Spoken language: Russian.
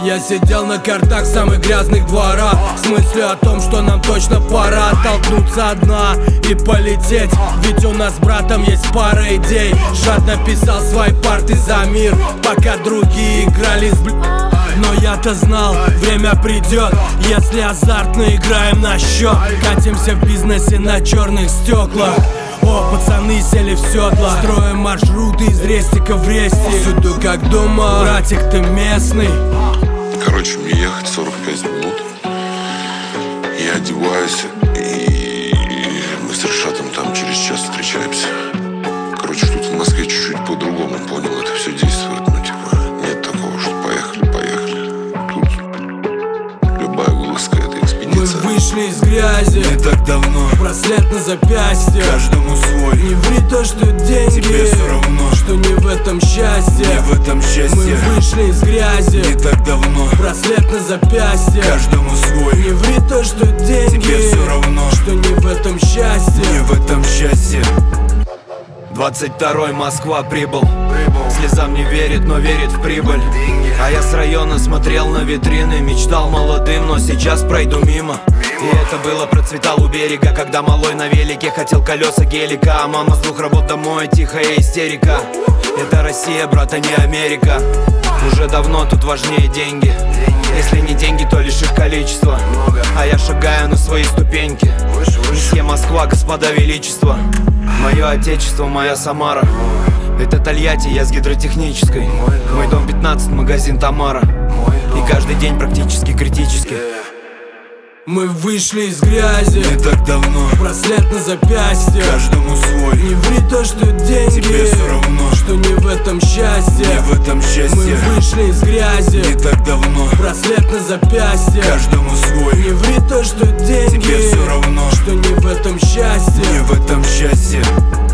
Я сидел на картах в самых грязных дворах, с мыслью о том, что нам точно пора оттолкнуться от дна и полететь. Ведь у нас с братом есть пара идей. Жадно писал свои парты за мир, пока другие играли с Но я-то знал, время придет, если азартно играем на счет. Катимся в бизнесе на черных стеклах. О, пацаны сели в седла, строим маршруты из Рестика в Рести. Всюду как дома, братик, ты местный. Короче, мне ехать 45 минут. Я одеваюсь, и мы с Решатом там через час встречаемся. Короче, тут в Москве чуть-чуть по-другому, понял, это все действует. Ну, типа, нет такого, что поехали. Тут любая вылазка — это экспедиция. Мы вышли из грязи не так давно, браслет на запястье. каждому свой. Не ври то, что деньги, тебе все равно, что не в этом счастье. не в этом Мы счастье. вышли из грязи, Не так давно, браслет на запястье. каждому свой. Не ври то, что деньги, тебе все равно, что не в этом счастье. не в этом счастье. 22-й, Москва прибыл. Слезам не верит, но верит в прибыль. А я с района смотрел на витрины, мечтал молодым, но сейчас пройду мимо. И это было, процветал у берега, когда малой на велике хотел колеса гелика. А мама с 2 работ домой, тихая истерика. Это Россия, брат, а не Америка. Уже давно тут важнее деньги. Если не деньги, то лишь их количество. А я шагаю на свои ступеньки. Месье Москва, господа величество. Мое отечество, моя Самара. Это Тольятти, я с гидротехнической. Мой дом 15, магазин Тамара. И каждый день практически критический. Мы вышли из грязи, Не так давно, браслет на запястье. каждому свой. Не ври то, что деньги, тебе все равно, что не в этом счастье. не в этом Мы счастье. вышли из грязи, Не так давно, браслет на запястье. каждому свой. Не ври то, что деньги, тебе все равно, что не в этом счастье. не в этом счастье.